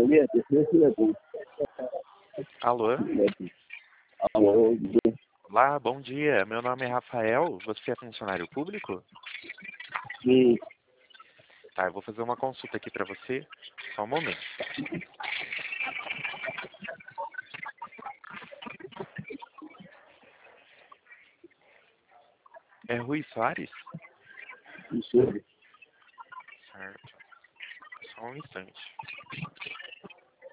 Alô? Alô, Olá, bom dia. Meu nome é Rafael. Você é funcionário público? sim, Tá, eu vou fazer uma consulta aqui pra você. Só um momento. É Rui Soares? isso. Certo. Só um instante.